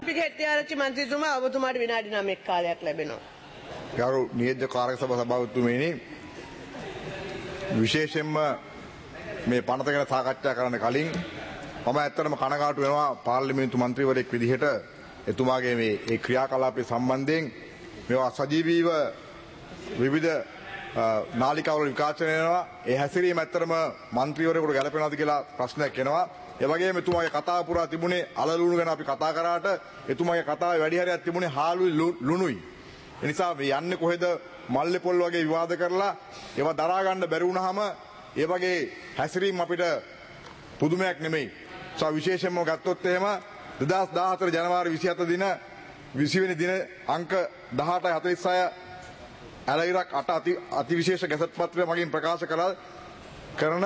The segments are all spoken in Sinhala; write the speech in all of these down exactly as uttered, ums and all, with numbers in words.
පිටිහැට්ටිආරච්චි මන්ත්‍රීතුමා ඔබතුමාට විනාඩි නවයක් කාලයක් ලැබෙනවා. ගරු නියෝජ්‍ය කාර්ය සභා සභාපතිතුමනි, විශේෂයෙන්ම මේ පනත ගැන සාකච්ඡා කරන්න කලින් මම ඇත්තටම කනගාටු වෙනවා පාර්ලිමේන්තු මන්ත්‍රීවරයෙක් විදිහට එතුමාගේ මේ ඒ ක්‍රියාකලාපය සම්බන්ධයෙන් මේවා සජීවීව විවිධ නාලිකාවල විකාශනය වෙනවා. ඒ හැසිරීම ඇත්තටම මන්ත්‍රීවරයෙකුට ගැලපෙනවද කියලා ප්‍රශ්නයක් එනවා. ඒ වගේම එතුමාගේ කතාව පුරා තිබුණේ අලලුණු ගැන අපි කතා කරාට එතුමාගේ කතාවේ වැඩි හරියක් තිබුණේ හාලුයි ලුණුයි. ඒ නිසා මේ යන්නේ කොහෙද මල්ලේ පොල් වගේ විවාද කරලා ඒවා දරා ගන්න බැරි වුණාම ඒ වගේ හැසිරීම අපිට පුදුමයක් නෙමෙයි. සා විශේෂයෙන්ම ගත්තොත් එහෙම දෙදහස් දාහතර ජනවාරි විසිහත දින විසි වෙනි දින අංක දහඅටයි හතළිස් හය ඇලයිරක් අට අති අතිවිශේෂ ගැසට් පත්‍රය මගින් ප්‍රකාශ කළ කරන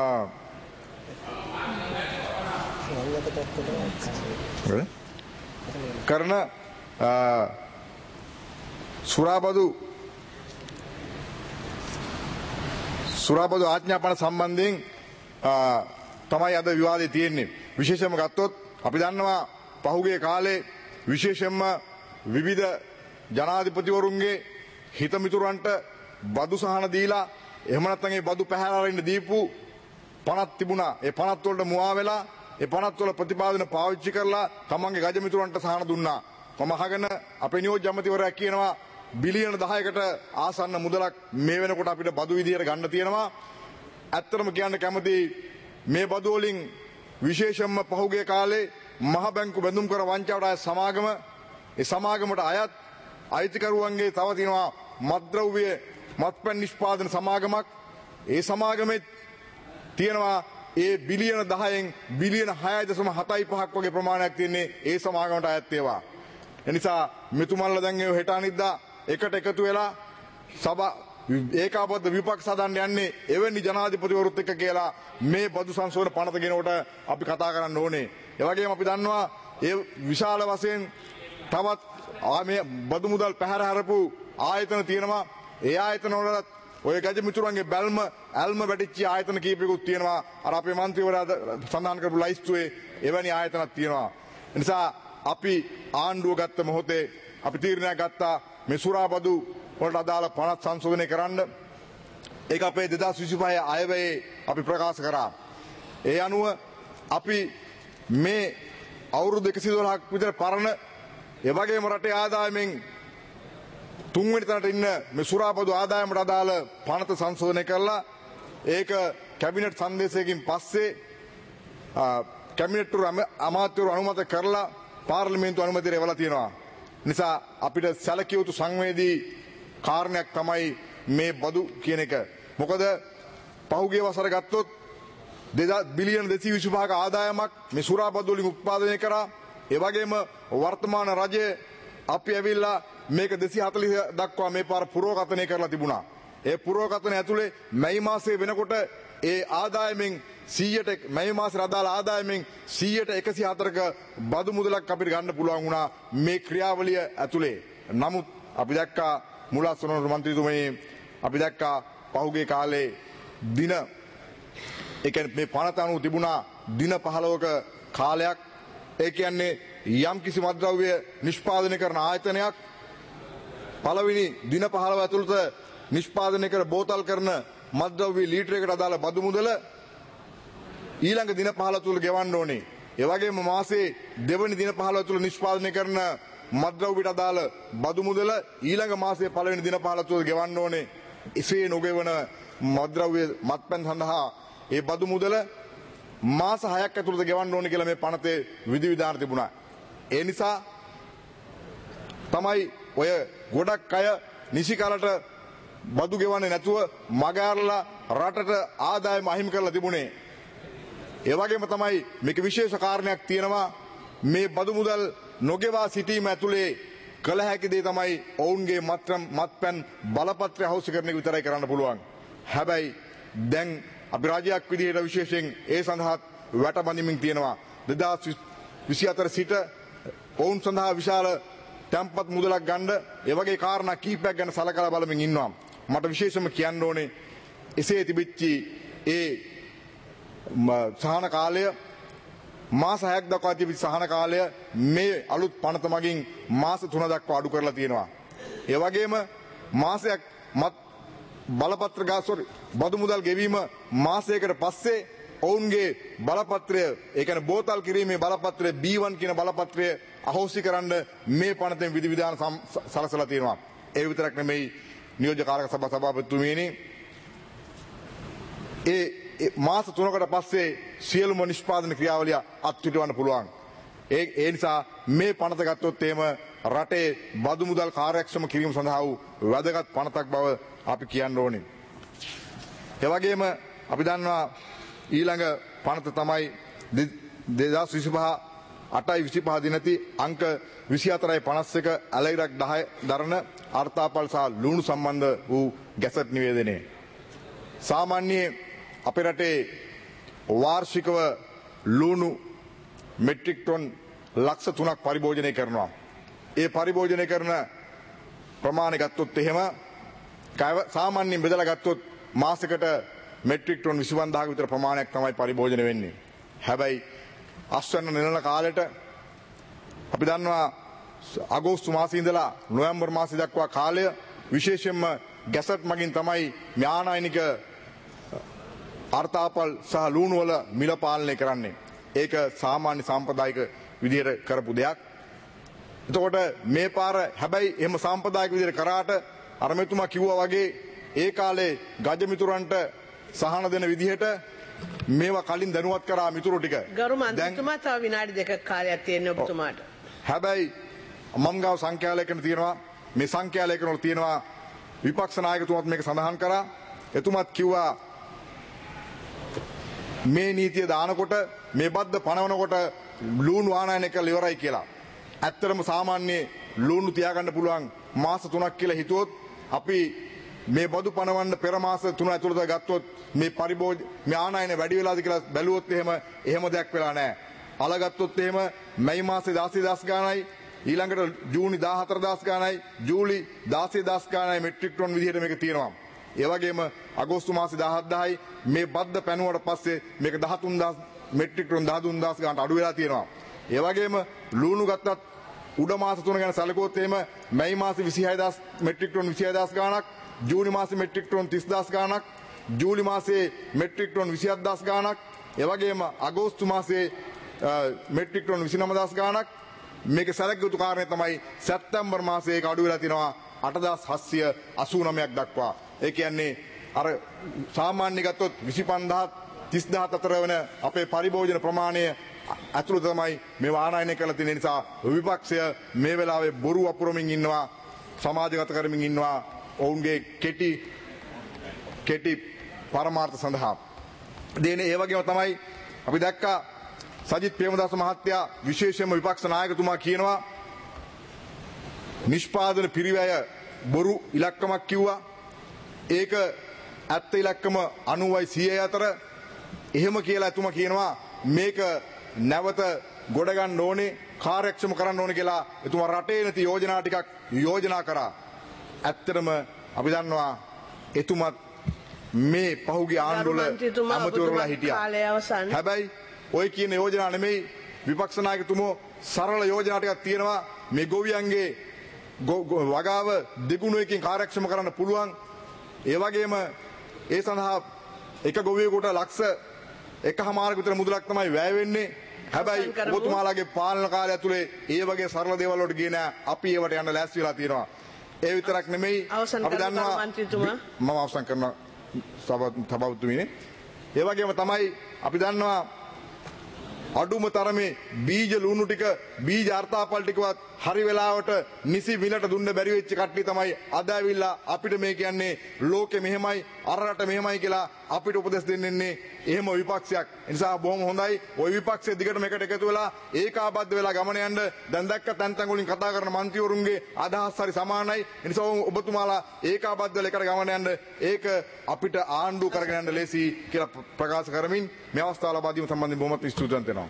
කරන සුරාබදු සුරාබදු ආඥාපන සම්බන්ධයෙන් තමයි අද විවාදේ තියෙන්නේ. විශේෂයෙන්ම ගත්තොත් අපි දන්නවා පහුගිය කාලේ විශේෂයෙන්ම විවිධ ජනාධිපතිවරුන්ගේ හිතමිතුරන්ට බදු සහන දීලා එහෙම නැත්නම් ඒ බදු පැහැරලා ඉන්න දීපු පනත් තිබුණා. ඒ පනත් වලට මුවා වෙලා ඒ පනත් වල ප්‍රතිපාදන පාවිච්චි කරලා තමන්ගේ ගජමිතුරන්ට සහන දුන්නා. මම අහගෙන අපේ නියෝජ්‍ය අමාත්‍යවරයා කියනවා බිලියන දහයකට ආසන්න මුදලක් මේ වෙනකොට අපිට බදු විදියට ගන්න තියෙනවා. ඇත්තටම කියන්න කැමති මේ බදු වලින් විශේෂයෙන්ම පහුගිය කාලේ මහ බැංකු බැඳුම් කර වංචාවට අයත් සමාගම ඒ සමාගමට අයත් අයිතිකරුවන්ගේ තව තියෙනවා මත්ද්‍රව්‍ය මත්පැන් නිෂ්පාදන සමාගමක්. ඒ සමාගමේ තියෙනවා ඒ බිලියන දහයෙන් බිලියන හයයි දශම හතයි පහක් වගේ ප්‍රමාණයක් තියෙන්නේ ඒ සමාගමට අයත් ඒවා. එනිසා මෙතුමන්ලා දැන් ඒ හෙට අනිද්දා එකට එකතු වෙලා සභා ඒකාබද්ධ විපක්ෂ හදන්න යන්නේ එවැනි ජනාධිපතිවරුත් එක්ක කියලා මේ බදු සංශෝධන පනත ගෙනකොට අපි කතා කරන්න ඕනේ. ඒ වගේම අපි දන්නවා ඒ විශාල වශයෙන් තවත් මේ බදු මුදල් පැහැර හරපු ආයතන තියෙනවා. ඒ ආයතන වලත් ඔය ගජ මිතුරන්ගේ බැල්ම ඇල්ම වැටිච්ච ආයතන කීපයකුත් තියෙනවා. අර අපේ මන්ත්‍රීවරයා සඳහන් කරපු ලයිස්තුවේ එවැනි ආයතනක් තියෙනවා. ඒ නිසා අපි ආණ්ඩුව ගත්ත මොහොතේ අපි තීරණයක් ගත්තා මේ සුරාබදු වලට අදාළ පනත් සංශෝධනය කරන්න. ඒක අපේ දෙදහස් විසිපහ අයවැයේ අපි ප්‍රකාශ කරා. ඒ අනුව අපි මේ අවුරුදු එකසිය දොළහක් විතර පරණ ඒ වගේම රටේ ආදායමෙන් තුන්වෙනි තැනට ඉන්න මේ සුරාබදු ආදායමට අදාළ පනත සංශෝධනය කරලා ඒක කැබිනට් සංදේශයකින් පස්සේ කැබිනට් අමාත්‍යවරු අනුමත කරලා පාර්ලිමේන්තු අනුමැතිය ලැබලා තියෙනවා. නිසා අපිට සැලකිය යුතු සංවේදී කාරණයක් තමයි මේ බදු කියන එක. මොකද පහුගිය වසර ගත්තොත් බිලියන දෙසිය විසිපහක ආදායමක් මේ සුරාබදු වලින් උත්පාදනය කරා. ඒ වගේම වර්තමාන රජය අපි ඇවිල්ලා මේක දෙසිය හතළිස් දක්වා මේ පාර පුරෝකථනය කරලා තිබුණා. ඒ පුරෝකථනය ඇතුලේ මැයි මාසයේ වෙනකොට ඒ ආදායමෙන් සීයට මැයි මාසෙට අදාළ ආදායමෙන් සීයට එකසිය හතරක බදු මුදලක් අපිට ගන්න පුළුවන් වුණා මේ ක්‍රියාවලිය ඇතුලේ. නමුත් අපි දැක්කා මුලස්සනෝර මන්ත්‍රීතුමනි අපි දැක්කා පහුගිය කාලේ දින ඒ කියන්නේ මේ පනත අනුව තිබුණා දින පහළොවක කාලයක්. ඒ කියන්නේ යම් කිසි මත්ද්‍රව්‍ය නිෂ්පාදනය කරන ආයතනයක් පළවෙනි දින පහළොව ඇතුළත නිෂ්පාදනය කර බෝතල් කරන මත්ද්‍රව්‍ය ලීටරයකට අදාළ බදු මුදල ඊළඟ දින පහළොව තුල ගෙවන්න ඕනේ. ඒ වගේම මාසේ දෙවනි දින පහළොව තුල නිෂ්පාදනය කරන මත්ද්‍රව්‍යට අදාළ බදු මුදල ඊළඟ මාසයේ පළවෙනි දින පහළොව තුල ගෙවන්න ඕනේ. එසේ නොගෙවන මත්ද්‍රව්‍ය මත්පැන් සඳහා ඒ බදු මුදල මාස හයක් ඇතුළත ගෙවන්න ඕනේ කියලා මේ පනතේ විධිවිධාන තිබුණා. ඒ නිසා තමයි ඔය ගොඩක් අය නිසිකලට බදු ගෙවන්නේ නැතුව මගහැරලා රටට ආදායම අහිමි කරලා තිබුණේ. ඒ වගේම තමයි මේක විශේෂ කාරණයක් තියෙනවා මේ බදු මුදල් නොගෙවා සිටීම ඇතුලේ කළ හැකි දේ තමයි ඔවුන්ගේ මත්පැන් බලපත්‍රය හවුස් කරන එක විතරයි කරන්න පුළුවන්. හැබැයි දැන් අපි රාජ්‍යයක් විදිහට විශේෂයෙන් ඒ සඳහා වැටබඳිමින් තියෙනවා. දෙදහස් විසි හතර සිට ඔවුන් සඳහා විශාල තැන්පත් මුදලක් ගන්න ඒ වගේ කාරණා කීපයක් ගැන සලකලා බලමින් ඉන්නවා. මට විශේෂයෙන්ම කියන්න ඕනේ එසේ තිබිච්ච ඒ සහන කාලය මාස හයක් දක්වා තිබිච්ච සහන කාලය මේ අලුත් පනත මගින් මාස තුන දක්වා අඩු කරලා තියෙනවා. ඒ වගේම මාසයක් මත් බලපත්‍ර ගාස්වර බදු මුදල් ගෙවීම මාසයකට පස්සේ ඔවුන්ගේ බලපත්‍රය ඒ කියන්නේ බෝතල් කිරීමේ බලපත්‍රය බී වන් කියන බලපත්‍රය අහෝසි කරන්න මේ පනතෙන් විධි විධාන සලසලා තියෙනවා. ඒ විතරක් නෙමෙයි නියෝජ්‍ය කාරක සභා සභාපතිතුමීනි ඒ මාස තුනකට පස්සේ සියලුම නිෂ්පාදන ක්‍රියාවලිය අත්විඳවන්න පුළුවන්. ඒ ඒ නිසා මේ පනත ගත්තොත් එහෙම රටේ බදු මුදල් කාර්යක්ෂම කිරීම සඳහා වූ වැදගත් පනතක් බව අපි කියන්න ඕනේ. ඒ වගේම අපි දන්නවා ඊළඟ පනත තමයි දෙදාස් විසිපහ අටයි විසිපහ දිනති අංක විසිහතරයි පනස් එක ඇලයිරක් දහය දරන අර්ථාපල් සහ ලුණු සම්බන්ධ වූ ගැසට් නිවේදනය. සාමාන්‍යයෙන් අපේ රටේ වාර්ෂිකව ලුණු මෙට්‍රික් ටොන් ලක්ෂ තුනක් පරිභෝජනය කරනවා. ඒ පරිභෝජනය කරන ප්‍රමාණය ගත්තොත් එහෙම සාමාන්‍යයෙන් බෙදලා ගත්තොත් මාසෙකට මෙට්‍රික් ටොන් විසි පන්දාහක විතර ප්‍රමාණයක් තමයි පරිභෝජනය වෙන්නේ. හැබැයි අස්වැන්න නිලන කාලෙට අපි දන්නවා අගෝස්තු මාසයේ ඉඳලා නොවැම්බර් මාසය දක්වා කාලය විශේෂයෙන්ම ගැසට් මගින් තමයි ඥානයිනික අර්ථාපල් සහ ලුණු වල මිල පාලනය කරන්නේ. ඒක සාමාන්‍ය සාම්ප්‍රදායික විදිහට කරපු දෙයක්. එතකොට මේ පාර හැබැයි එහෙම සාම්ප්‍රදායික විදිහට කරාට අර මෙතුමා කිව්වා වගේ ඒ කාලේ ගජ මිතුරන්ට සහන දෙන විදිහට මේවා කලින් දැනුවත් කරා මිතුරු ටික. ගරු මන්ත්‍රීතුමා තව විනාඩි දෙකක් කාලයක් තියෙනවා ඔබතුමාට. හැබැයි මම ගාව සංඛ්‍යාලයකන තියෙනවා මේ සංඛ්‍යාලයකන වල තියෙනවා විපක්ෂ නායකතුමාත් මේක සඳහන් කරා. එතුමාත් කිව්වා මේ නීතිය දානකොට මේ බද්ද පනවනකොට ලුණු ආනයනය කරලා ඉවරයි කියලා. ඇත්තටම සාමාන්‍ය ලුණු තියාගන්න පුළුවන් මාස තුනක් කියලා හිතුවොත් අපි මේ බදු පනවන්න පෙර මාස තුන ඇතුළත ගත්තොත් මේ පරිභෝජ මේ ආනයන වැඩි වෙලාද කියලා බැලුවොත් එහෙම එහෙම දෙයක් වෙලා නැහැ. අල ගත්තොත් එහෙම මැයි මාසේ දාසය දහස් ගාණයි ඊළඟට ජූනි දාහතර දහස් ගාණයි ජූලි දාසය දහස් ගාණයි මෙට්‍රික් ටොන් විදිහට මේක තියෙනවා. ඒ වගේම අගෝස්තු මාසේ දහහයි මේ බද්ද පැනුවට පස්සේ මේක දහතුන් දහස් මෙට්‍රික් ටොන් දහතුන් දහස් ගානට අඩු වෙලා තියෙනවා. ඒ වගේම ලුණු ගත්තත් උඩ මාස තුන ගැන සැලකුවොත් එහෙම මැයි මාසේ විසිහය දහස් මෙට්‍රික් ටොන් විසිහය දහස් ගාණක් ජූනි මාසේ මෙට්‍රික් ටොන් තිස් දහස් ගාණක් ජූලි මාසේ මෙට්‍රික් ටොන් විසිහත් දහස් ගාණක් ඒ වගේම අගෝස්තු මාසේ මෙට්‍රික් ටොන් විසිනම දහස් ගාණක් මේක සැලකිය යුතු කාරණේ තමයි සැප්තැම්බර් මාසේ ඒක අඩු වෙලා තිනවා අට දහස් හත්සිය අසූ නවයක් දක්වා. ඒ කියන්නේ අර සාමාන්‍ය ගත්තොත් විසි පන්දාහක් තිස් දහස් අතර වෙන අපේ පරිභෝජන ප්‍රමාණය අතුළත තමයි මේ ආනයනය කරලා තියෙන නිසා විපක්ෂය මේ වෙලාවේ බොරු වපුරමින් ඉන්නවා සමාජගත කරමින් ඉන්නවා ඔවුන්ගේ කෙටි කෙටි පරමාර්ථ සඳහා. දෙන්නේ ඒ වගේම තමයි අපි දැක්කා සජිත් ප්‍රේමදාස මහත්තයා විශේෂයෙන්ම විපක්ෂ නායකතුමා කියනවා නිෂ්පාදන පිරිවැය බොරු ඉලක්කමක් කිව්වා. ඒක ඇත්ත ඉලක්කම අනූවයි සියය අතර එහෙම කියලා එතුමා කියනවා මේක නැවත ගොඩ ගන්න ඕනේ කාර්යක්ෂම කරන්න ඕනේ කියලා එතුමා රටේ නැති යෝජනා ටිකක් යෝජනා කරා. ඇත්තටම අපි දන්නවා එතුමත් මේ පහුගිය ආණ්ඩුවල අමතිවරලා හිටියා. හැබැයි ඔය කියන යෝජනා නෙමෙයි විපක්ෂ නායකතුමෝ සරල යෝජනා ටිකක් තියෙනවා මේ ගොවියන්ගේ වගාව දෙගුණ එකකින් කාර්යක්ෂම කරන්න පුළුවන්. ඒ වගේම ඒ සඳහා එක ගොවියෙකුට ලක්ෂ එකහමාරක විතර මුදලක් තමයි වැය වෙන්නේ. හැබැයි ඔබතුමාලාගේ පාලන කාලය ඇතුලේ ඒ වගේ සරල දේවල් වලට ගියේ නෑ. අපි ඒවට යන්න ලෑස්ති වෙලා තියෙනවා. ඒ විතරක් නෙමෙයි අපි දන්නවා මම අවසන් කරන සභාපතිතුමීනේ. ඒ වගේම තමයි අපි දන්නවා අඩුම තරමේ බීජ ලුණු ටික බීජ අර්ථාපල් ටිකවත් හරි වෙලාවට නිසි මිලට දුන්න බැරි වෙච්ච කට්ටිය තමයි අද ඇවිල්ලා අපිට මේ කියන්නේ ලෝකෙ මෙහෙමයි අර රට මෙහෙමයි කියලා අපිට උපදෙස් දෙන්නේ. එහෙම විපක්ෂයක්. ඒ නිසා බොහොම හොඳයි ওই විපක්ෂයේ දිගට මේකට එකතු වෙලා ඒකාබද්ධ වෙලා ගමන යන්න. දැන් දැක්ක තැන් තැන් වලින් කතා කරන മന്ത്രിවරුන්ගේ අදහස් හරි සමානයි. ඒ නිසා ඔබතුමාලා ඒකාබද්ධ වෙලා එකට ගමන යන්න. ඒක අපිට ආණ්ඩුව කරගෙන යන්න ලේසි කියලා ප්‍රකාශ කරමින් මේ අවස්ථාව ලබා දීම සම්බන්ධයෙන් බොහොමත් ස්තුතිවන්ත වෙනවා.